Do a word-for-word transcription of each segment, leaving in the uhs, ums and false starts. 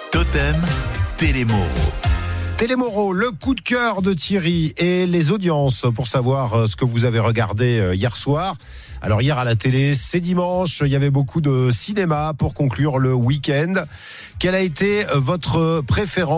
Totem, Télémoro. Télémoro, le coup de cœur de Thierry et les audiences pour savoir ce que vous avez regardé hier soir. Alors hier à la télé, c'est dimanche, il y avait beaucoup de cinéma pour conclure le week-end. Quelle a été votre préférence ?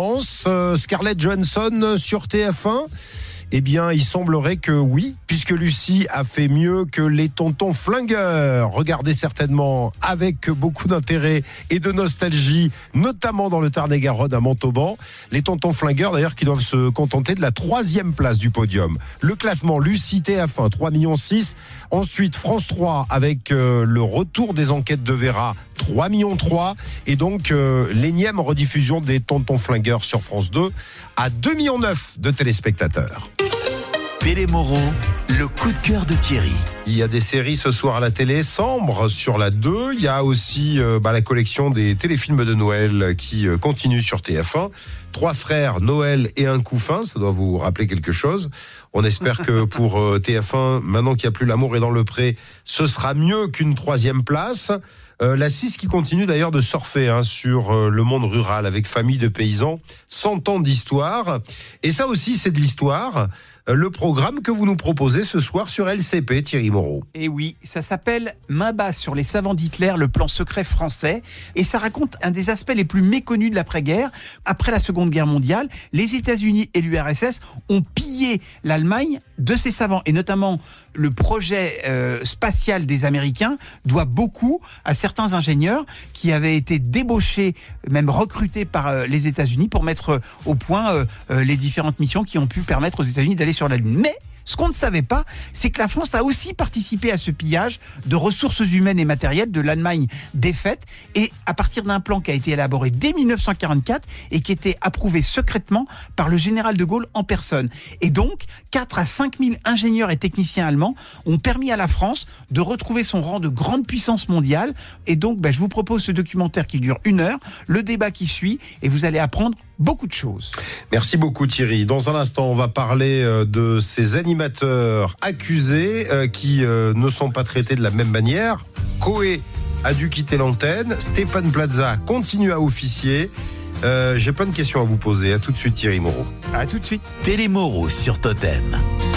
Scarlett Johansson sur T F un ? Eh bien, il semblerait que oui, puisque Lucie a fait mieux que les tontons flingueurs. Regardez certainement avec beaucoup d'intérêt et de nostalgie, notamment dans le Tarn-et-Garonne à Montauban. Les tontons flingueurs, d'ailleurs, qui doivent se contenter de la troisième place du podium. Le classement, Lucie T F un, trois virgule six millions. Ensuite, France trois, avec euh, le retour des enquêtes de Vera, trois virgule trois millions. Et donc, euh, l'énième rediffusion des tontons flingueurs sur France deux, à deux virgule neuf millions de téléspectateurs. Télémoro, le coup de cœur de Thierry. Il y a des séries ce soir à la télé, Sambre sur la deux. Il y a aussi euh, bah, la collection des téléfilms de Noël qui euh, continue sur T F un. Trois frères, Noël et un couffin, ça doit vous rappeler quelque chose. On espère que pour euh, T F un, maintenant qu'il n'y a plus L'amour est dans le pré, ce sera mieux qu'une troisième place. Euh, la six qui continue d'ailleurs de surfer hein, sur euh, le monde rural avec Famille de paysans, cent ans d'histoire. Et ça aussi, c'est de l'histoire. Euh, le programme que vous nous proposez ce soir sur L C P, Thierry Moreau. Et oui, ça s'appelle Main basse sur les savants d'Hitler, le plan secret français. Et ça raconte un des aspects les plus méconnus de l'après-guerre. Après la Seconde Guerre mondiale, les États-Unis et l'U R S S ont pillé l'Allemagne de ses savants. Et notamment, le projet euh, spatial des Américains doit beaucoup à certains ingénieurs qui avaient été débauchés, même recrutés par euh, les États-Unis pour mettre euh, au point euh, euh, les différentes missions qui ont pu permettre aux États-Unis d'aller sur la Lune. Mais ce qu'on ne savait pas, c'est que la France a aussi participé à ce pillage de ressources humaines et matérielles de l'Allemagne défaite, et à partir d'un plan qui a été élaboré dès dix-neuf cent quarante-quatre et qui était approuvé secrètement par le général de Gaulle en personne. Et donc, quatre à cinq mille ingénieurs et techniciens allemands ont permis à la France de retrouver son rang de grande puissance mondiale. Et donc, ben, je vous propose ce documentaire qui dure une heure, le débat qui suit, et vous allez apprendre beaucoup de choses. Merci beaucoup Thierry. Dans un instant, on va parler de ces animateurs accusés euh, qui euh, ne sont pas traités de la même manière. Coé a dû quitter l'antenne. Stéphane Plaza continue à officier. Euh, j'ai plein de questions à vous poser. À tout de suite Thierry Moreau. À tout de suite. Télémoro sur Totem.